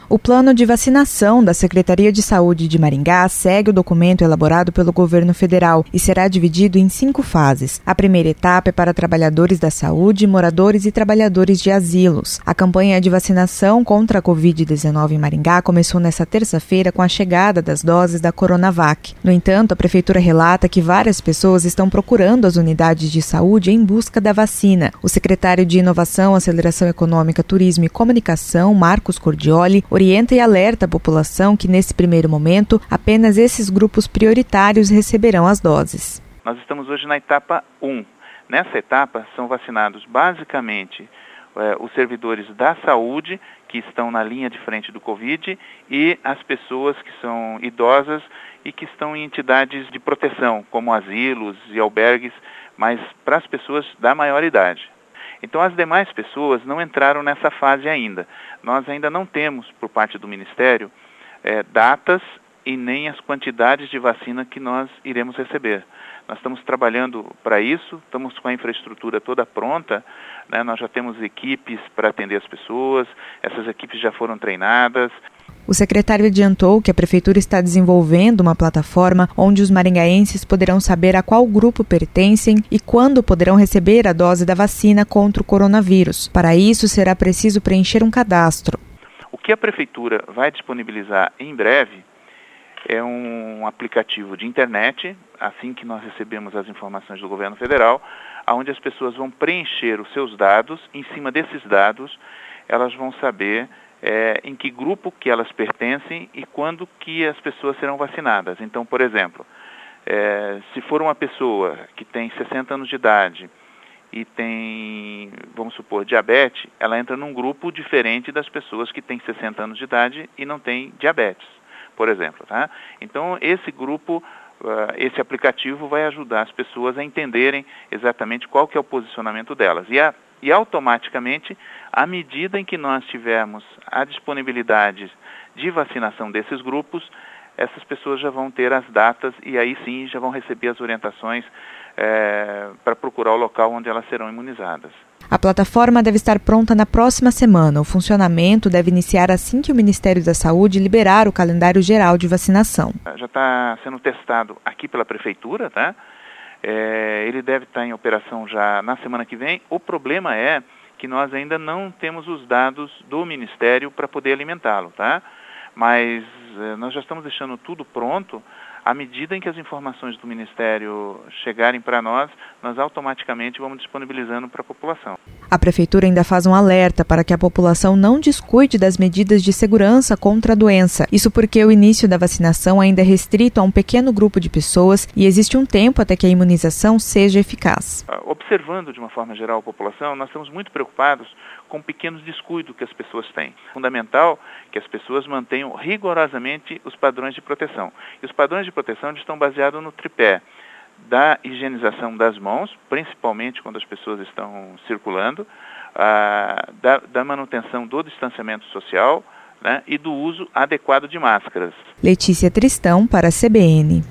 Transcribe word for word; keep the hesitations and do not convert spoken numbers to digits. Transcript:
O plano de vacinação da Secretaria de Saúde de Maringá segue o documento elaborado pelo governo federal e será dividido em cinco fases. A primeira etapa é para trabalhadores da saúde, moradores e trabalhadores de asilos. A campanha de vacinação contra a covid dezenove em Maringá começou nesta terça-feira com a chegada das doses da Coronavac. No entanto, a Prefeitura relata que várias pessoas estão procurando as unidades de saúde em busca da vacina. O secretário de Inovação, Aceleração Econômica, Turismo e Comunicação, Marcos Cordioli, orienta e alerta a população que, nesse primeiro momento, apenas esses grupos prioritários receberão as doses. Nós estamos hoje na etapa um. Nessa etapa, são vacinados basicamente eh, os servidores da saúde, que estão na linha de frente do Covid, e as pessoas que são idosas e que estão em entidades de proteção, como asilos e albergues, mas para as pessoas da maior idade. Então, as demais pessoas não entraram nessa fase ainda. Nós ainda não temos, por parte do Ministério, é, datas e nem as quantidades de vacina que nós iremos receber. Nós estamos trabalhando para isso, estamos com a infraestrutura toda pronta, né? Nós já temos equipes para atender as pessoas, essas equipes já foram treinadas. O secretário adiantou que a Prefeitura está desenvolvendo uma plataforma onde os maringaenses poderão saber a qual grupo pertencem e quando poderão receber a dose da vacina contra o coronavírus. Para isso, será preciso preencher um cadastro. O que a Prefeitura vai disponibilizar em breve é um aplicativo de internet, assim que nós recebemos as informações do governo federal, onde as pessoas vão preencher os seus dados. Em cima desses dados, elas vão saber É, em que grupo que elas pertencem e quando que as pessoas serão vacinadas. Então, por exemplo, é, se for uma pessoa que tem sessenta anos de idade e tem, vamos supor, diabetes, ela entra num grupo diferente das pessoas que têm sessenta anos de idade e não têm diabetes, por exemplo. Tá? Então, esse grupo, uh, esse aplicativo vai ajudar as pessoas a entenderem exatamente qual que é o posicionamento delas. E a E automaticamente, à medida em que nós tivermos a disponibilidade de vacinação desses grupos, essas pessoas já vão ter as datas e aí sim já vão receber as orientações é, para procurar o local onde elas serão imunizadas. A plataforma deve estar pronta na próxima semana. O funcionamento deve iniciar assim que o Ministério da Saúde liberar o calendário geral de vacinação. Já está sendo testado aqui pela Prefeitura, tá? É, ele deve estar em operação já na semana que vem. O problema é que nós ainda não temos os dados do Ministério para poder alimentá-lo, tá? Mas é, nós já estamos deixando tudo pronto. À medida em que as informações do Ministério chegarem para nós, nós automaticamente vamos disponibilizando para a população. A Prefeitura ainda faz um alerta para que a população não descuide das medidas de segurança contra a doença. Isso porque o início da vacinação ainda é restrito a um pequeno grupo de pessoas e existe um tempo até que a imunização seja eficaz. Observando de uma forma geral a população, nós estamos muito preocupados com pequenos descuidos que as pessoas têm. É fundamental que as pessoas mantenham rigorosamente os padrões de proteção. E os padrões de proteção estão baseados no tripé da higienização das mãos, principalmente quando as pessoas estão circulando, ah, da, da manutenção do distanciamento social, né, e do uso adequado de máscaras. Letícia Tristão para a C B N.